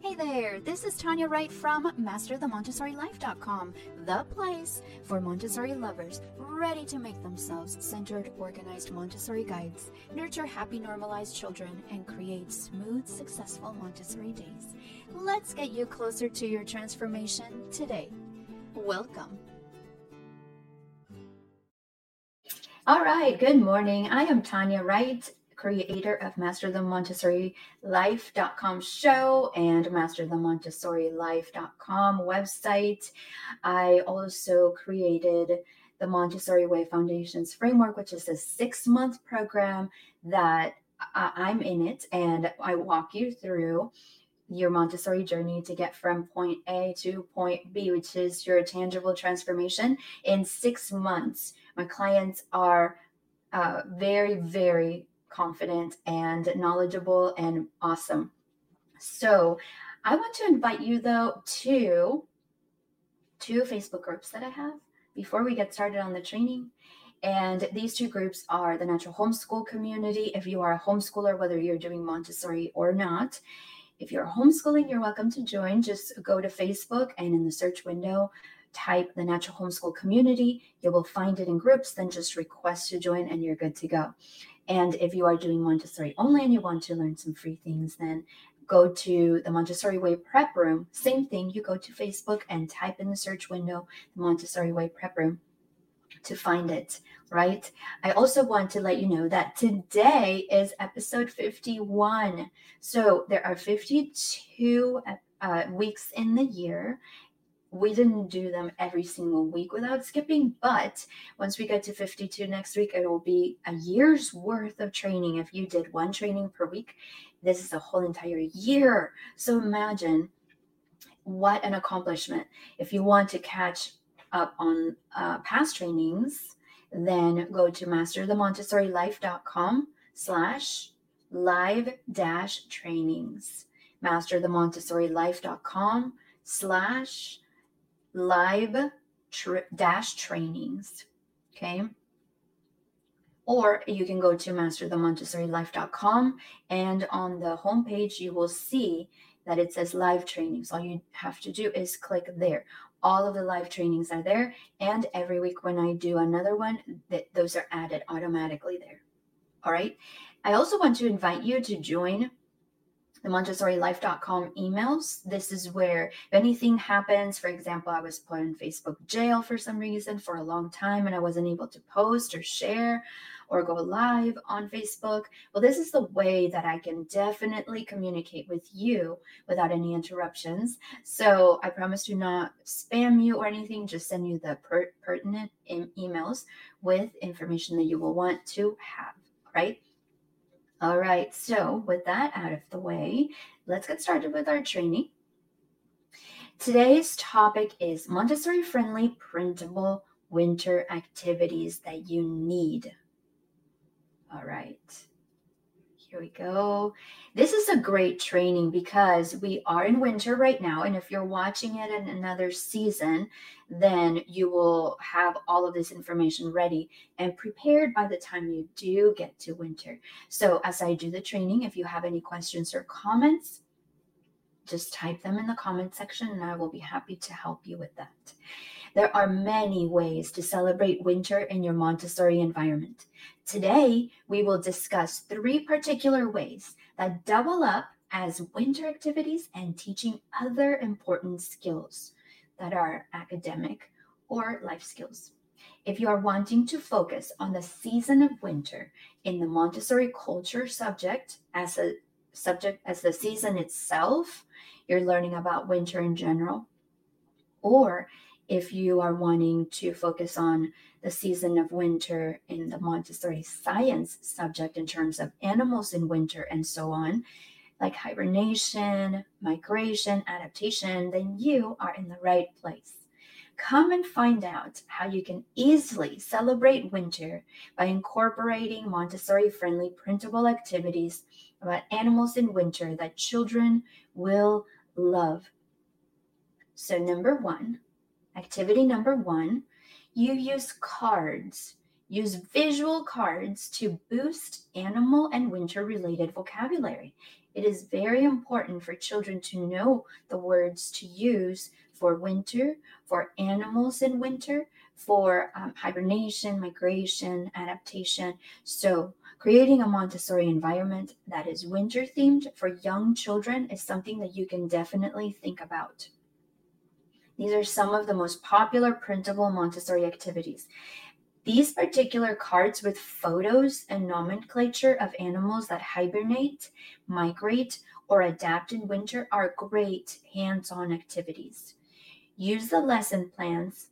Hey there, this is Tanya Wright from MasterTheMontessoriLife.com, the place for Montessori lovers ready to make themselves centered, organized Montessori guides, nurture happy, normalized children, and create smooth, successful Montessori days. Let's get you closer to your transformation today. Welcome. All right, good morning. I am Tanya Wright, creator of MasterTheMontessoriLife.com show and MasterTheMontessoriLife.com website. I also created the Montessori Way Foundations Framework, which is a 6-month program that I'm in it, and I walk you through your Montessori journey to get from point A to point B, which is your tangible transformation in 6 months. My clients are very, very confident and knowledgeable and awesome. So I want to invite you, though, to 2 Facebook groups that I have before we get started on the training. And these 2 groups are the Natural Homeschool Community. If you are a homeschooler, whether you're doing Montessori or not, if you're homeschooling, you're welcome to join. Just go to Facebook and in the search window, type the Natural Homeschool Community. You will find it in groups, then just request to join and you're good to go. And if you are doing Montessori only and you want to learn some free things, then go to the Montessori Way Prep Room. Same thing, you go to Facebook and type in the search window, the Montessori Way Prep Room, to find it, right? I also want to let you know that today is episode 51. So there are 52 weeks in the year. We didn't do them every single week without skipping, but once we get to 52 next week, it will be a year's worth of training. If you did 1 training per week, this is a whole entire year. So imagine what an accomplishment. If you want to catch up on past trainings, then go to masterthemontessorilifecom/live-trainings. masterthemontessorilifecom/live-trainings. Okay. Or you can go to masterthemontessorilifecom, and on the homepage, you will see that it says live trainings. All you have to do is click there. All of the live trainings are there. And every week when I do another one, those are added automatically there. All right. I also want to invite you to join the MontessoriLife.com emails. This is where if anything happens, for example, I was put in Facebook jail for some reason for a long time and I wasn't able to post or share or go live on Facebook. Well, this is the way that I can definitely communicate with you without any interruptions. So I promise to not spam you or anything, just send you the pertinent emails with information that you will want to have, right? All right, so with that out of the way, let's get started with our training. Today's topic is Montessori-friendly printable winter activities that you need. All right, here we go. This is a great training because we are in winter right now, and if you're watching it in another season, then you will have all of this information ready and prepared by the time you do get to winter. So as I do the training, if you have any questions or comments, just type them in the comment section and I will be happy to help you with that. There are many ways to celebrate winter in your Montessori environment. Today, we will discuss 3 particular ways that double up as winter activities and teaching other important skills that are academic or life skills. If you are wanting to focus on the season of winter in the Montessori culture subject as the season itself, you're learning about winter in general, or if you are wanting to focus on the season of winter in the Montessori science subject in terms of animals in winter and so on, like hibernation, migration, adaptation, then you are in the right place. Come and find out how you can easily celebrate winter by incorporating Montessori-friendly printable activities about animals in winter that children will love. So activity number one, you use cards Use visual cards to boost animal and winter-related vocabulary. It is very important for children to know the words to use for winter, for animals in winter, for hibernation, migration, adaptation. So creating a Montessori environment that is winter themed for young children is something that you can definitely think about. These are some of the most popular printable Montessori activities. These particular cards with photos and nomenclature of animals that hibernate, migrate, or adapt in winter are great hands-on activities. Use the lesson plans,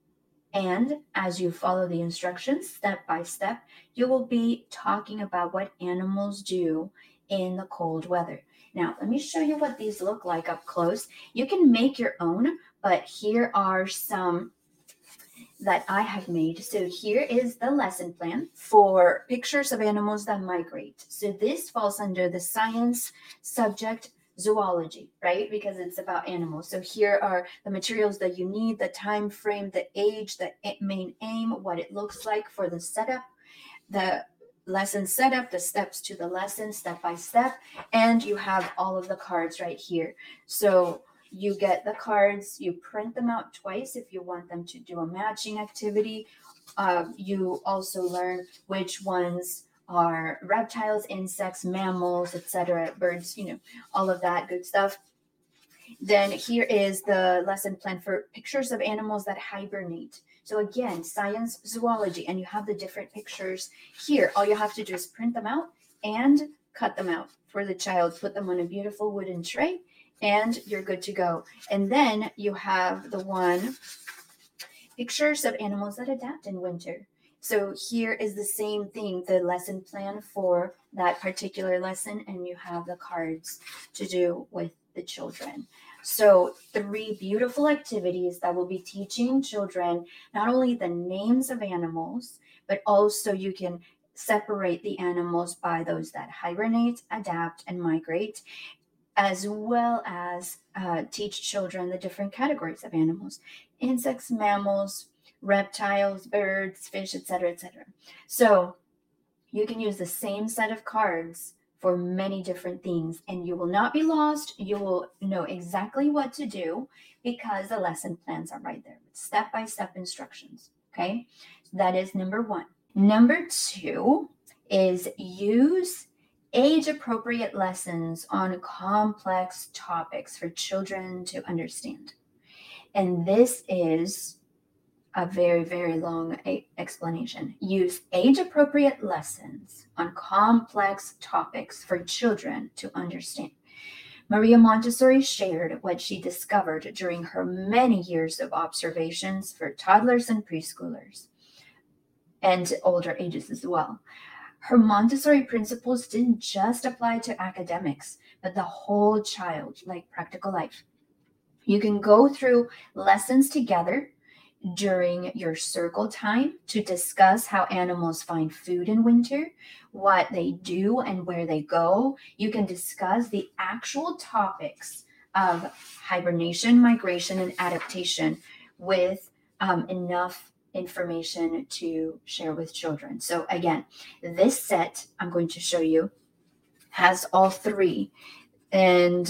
and as you follow the instructions step by step, you will be talking about what animals do in the cold weather. Now, let me show you what these look like up close. You can make your own, but here are some that I have made. So here is the lesson plan for pictures of animals that migrate. So this falls under the science subject zoology, right? Because it's about animals. So here are the materials that you need, the time frame, the age, the main aim, what it looks like for the setup, the lesson setup, the steps to the lesson step by step, and you have all of the cards right here. So you get the cards, you print them out twice if you want them to do a matching activity. You also learn which ones are reptiles, insects, mammals, etc., birds, all of that good stuff. Then here is the lesson plan for pictures of animals that hibernate. So again, science, zoology, and you have the different pictures here. All you have to do is print them out and cut them out for the child, put them on a beautiful wooden tray, and you're good to go. And then you have the one, pictures of animals that adapt in winter. So here is the same thing, the lesson plan for that particular lesson, and you have the cards to do with the children. So 3 beautiful activities that will be teaching children not only the names of animals, but also you can separate the animals by those that hibernate, adapt, and migrate, as well as teach children the different categories of animals: insects, mammals, reptiles, birds, fish, etc., etc. So you can use the same set of cards for many different things, and you will not be lost. You will know exactly what to do because the lesson plans are right there with step-by-step instructions. Okay, so that is number 1. Number 2 is use age-appropriate lessons on complex topics for children to understand. And this is a very, very long explanation. Use age-appropriate lessons on complex topics for children to understand. Maria Montessori shared what she discovered during her many years of observations for toddlers and preschoolers, and older ages as well. Her Montessori principles didn't just apply to academics, but the whole child, like practical life. You can go through lessons together during your circle time to discuss how animals find food in winter, what they do and where they go. You can discuss the actual topics of hibernation, migration, and adaptation with enough information to share with children. So again, this set I'm going to show you has all 3, and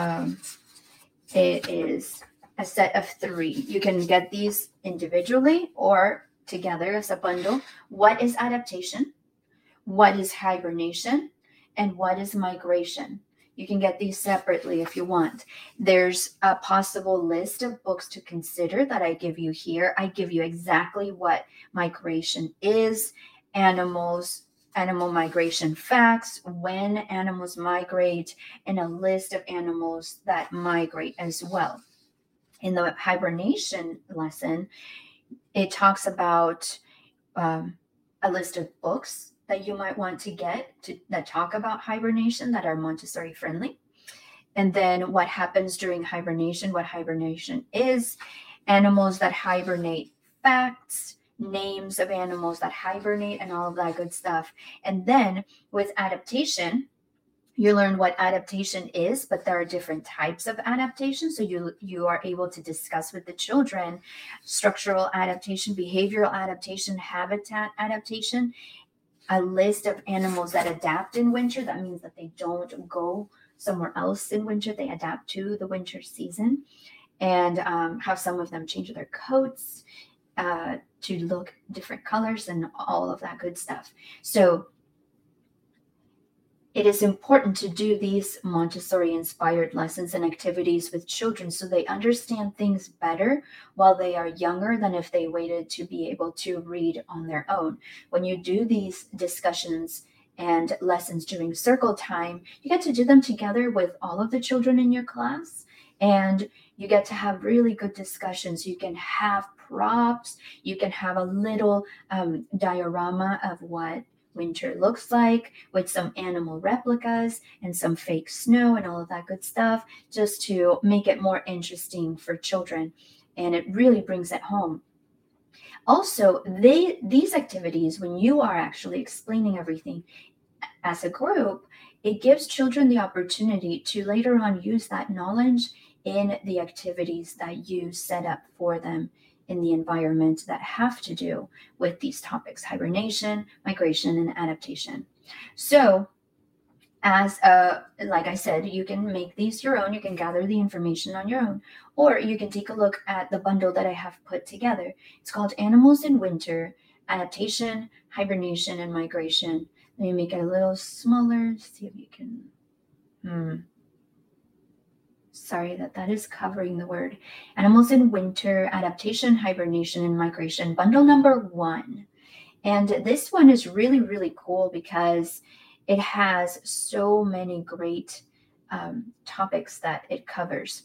it is a set of 3. You can get these individually or together as a bundle. What is adaptation? What is hibernation? And what is migration? You can get these separately if you want. There's a possible list of books to consider that I give you here. I give you exactly what migration is, animal migration facts, when animals migrate, and a list of animals that migrate as well. In the hibernation lesson, it talks about a list of books that you might want to get that talk about hibernation that are Montessori friendly. And then what happens during hibernation, what hibernation is, animals that hibernate facts, names of animals that hibernate, and all of that good stuff. And then with adaptation, You learn what adaptation is, but there are different types of adaptation. So you are able to discuss with the children structural adaptation, behavioral adaptation, habitat adaptation, a list of animals that adapt in winter. That means that they don't go somewhere else in winter, they adapt to the winter season, and how some of them change their coats to look different colors and all of that good stuff. So it is important to do these Montessori inspired lessons and activities with children so they understand things better while they are younger than if they waited to be able to read on their own. When you do these discussions and lessons during circle time, you get to do them together with all of the children in your class, and you get to have really good discussions. You can have props, you can have a little diorama of what winter looks like with some animal replicas and some fake snow and all of that good stuff, just to make it more interesting for children, and it really brings it home. Also, these activities, when you are actually explaining everything as a group, it gives children the opportunity to later on use that knowledge in the activities that you set up for them in the environment that have to do with these topics: hibernation, migration, and adaptation. So, like I said, you can make these your own, you can gather the information on your own, or you can take a look at the bundle that I have put together. It's called Animals in Winter: Adaptation, Hibernation, and Migration. Let me make it a little smaller, see if you can. Sorry, that is covering the word. Animals in Winter: Adaptation, Hibernation, and Migration, bundle number 1. And this one is really, really cool because it has so many great topics that it covers.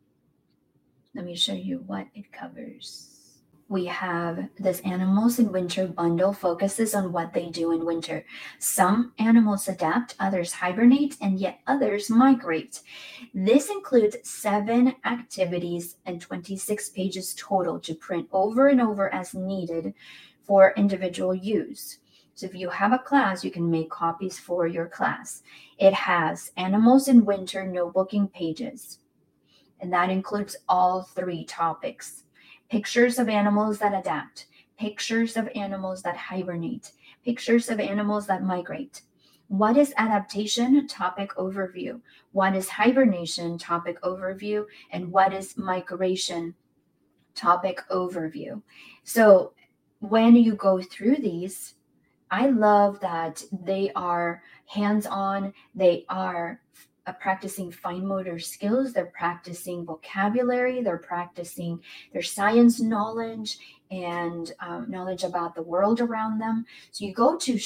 Let me show you what it covers. We have this Animals in Winter bundle, focuses on what they do in winter. Some animals adapt, others hibernate, and yet others migrate. This includes 7 activities and 26 pages total to print over and over as needed for individual use. So if you have a class, you can make copies for your class. It has Animals in Winter notebooking pages, and that includes all 3 topics: pictures of animals that adapt, pictures of animals that hibernate, pictures of animals that migrate. What is adaptation? Topic overview. What is hibernation? Topic overview. And what is migration? Topic overview. So when you go through these, I love that they are hands-on, they are practicing fine motor skills, they're practicing vocabulary, they're practicing their science knowledge and knowledge about the world around them. So you go to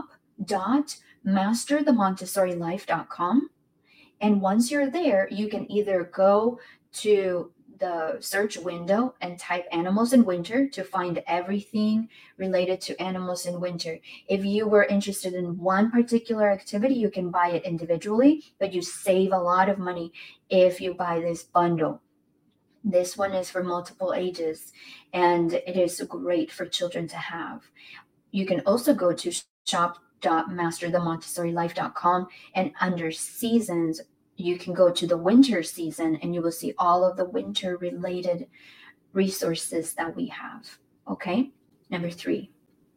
shop.masterthemontessorilife.com, and once you're there, you can either go to the search window and type Animals in Winter to find everything related to animals in winter. If you were interested in one particular activity, you can buy it individually, but you save a lot of money if you buy this bundle. This one is for multiple ages, and it is great for children to have. You can also go to shop.masterthemontessorilife.com, and under seasons, you can go to the winter season and you will see all of the winter related resources that we have. Okay. Number 3,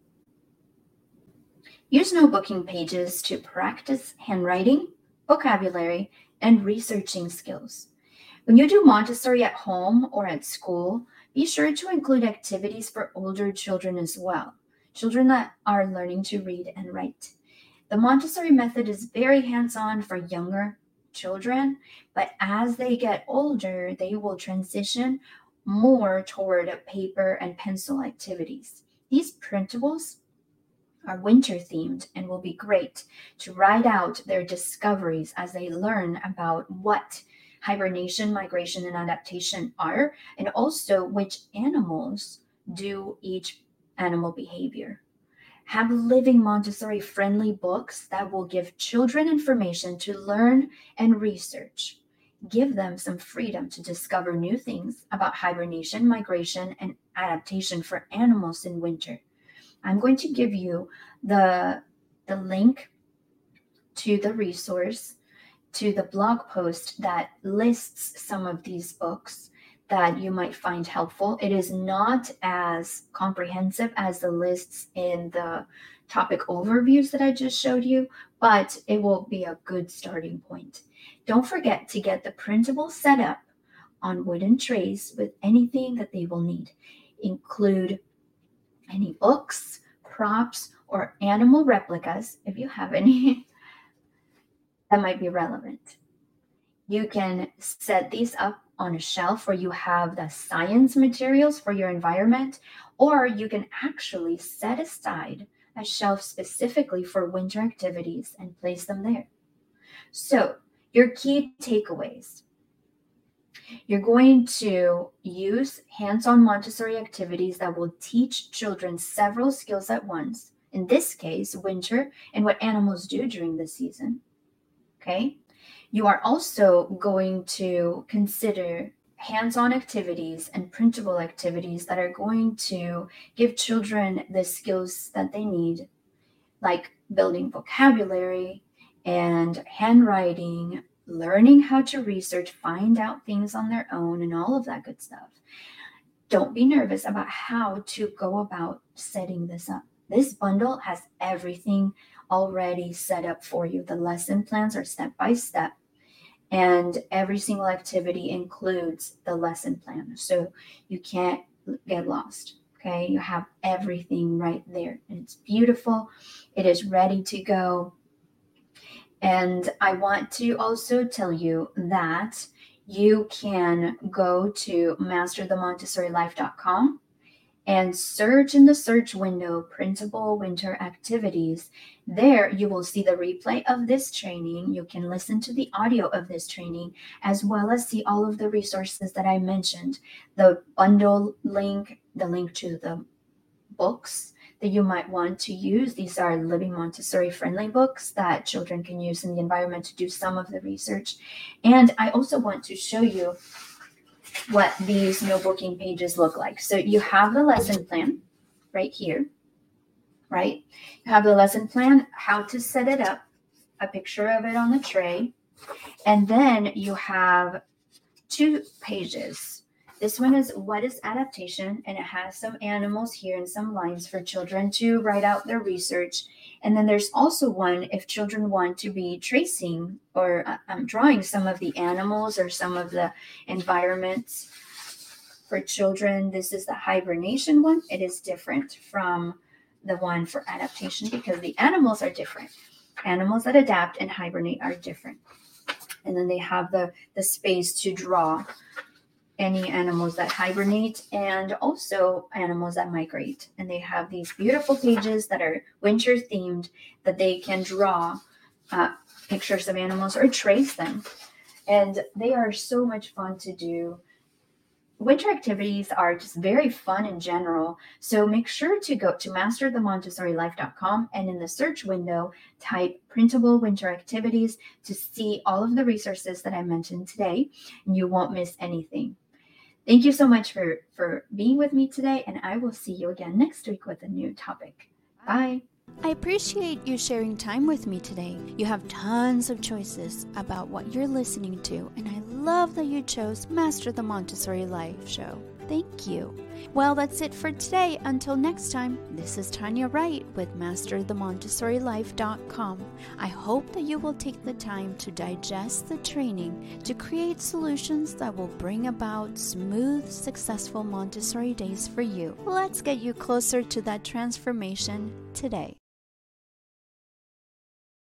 use notebooking pages to practice handwriting, vocabulary, and researching skills. When you do Montessori at home or at school, be sure to include activities for older children as well, children that are learning to read and write. The Montessori method is very hands-on for younger children, but as they get older, they will transition more toward paper and pencil activities. These printables are winter themed and will be great to write out their discoveries as they learn about what hibernation, migration, and adaptation are, and also which animals do each animal behavior. Have living Montessori friendly books that will give children information to learn and research. Give them some freedom to discover new things about hibernation, migration, and adaptation for animals in winter. I'm going to give you the link to the resource to the blog post that lists some of these books that you might find helpful. It is not as comprehensive as the lists in the topic overviews that I just showed you, but it will be a good starting point. Don't forget to get the printable setup on wooden trays with anything that they will need. Include any books, props, or animal replicas, if you have any, that might be relevant. You can set these up on a shelf where you have the science materials for your environment, or you can actually set aside a shelf specifically for winter activities and place them there. So, your key takeaways. You're going to use hands-on Montessori activities that will teach children several skills at once. In this case, winter and what animals do during the season. Okay? You are also going to consider hands-on activities and printable activities that are going to give children the skills that they need, like building vocabulary and handwriting, learning how to research, find out things on their own, and all of that good stuff. Don't be nervous about how to go about setting this up. This bundle has everything already set up for you. The lesson plans are step by step, and every single activity includes the lesson plan. So you can't get lost. Okay, you have everything right there, and it's beautiful. It is ready to go. And I want to also tell you that you can go to masterthemontessorilife.com and search in the search window printable winter activities. There you will see the replay of this training. You can listen to the audio of this training, as well as see all of the resources that I mentioned, the bundle link, the link to the books that you might want to use. These are Living Montessori friendly books that children can use in the environment to do some of the research. And I also want to show you what these notebooking pages look like. So you have the lesson plan right here, right? You have the lesson plan, how to set it up, a picture of it on the tray. And then you have 2 pages. This one is what is adaptation, and it has some animals here and some lines for children to write out their research. And then there's also one if children want to be tracing or drawing some of the animals or some of the environments for children. This is the hibernation one. It is different from the one for adaptation because the animals are different. Animals that adapt and hibernate are different. And then they have the space to draw any animals that hibernate and also animals that migrate. And they have these beautiful pages that are winter themed that they can draw pictures of animals or trace them. And they are so much fun to do. Winter activities are just very fun in general. So make sure to go to masterthemontessorilife.com and in the search window, type printable winter activities to see all of the resources that I mentioned today, and you won't miss anything. Thank you so much for being with me today, and I will see you again next week with a new topic. Bye. I appreciate you sharing time with me today. You have tons of choices about what you're listening to, and I love that you chose Master the Montessori Life Show. Thank you. Well, that's it for today. Until next time, this is Tanya Wright with MasterTheMontessoriLife.com. I hope that you will take the time to digest the training to create solutions that will bring about smooth, successful Montessori days for you. Let's get you closer to that transformation today.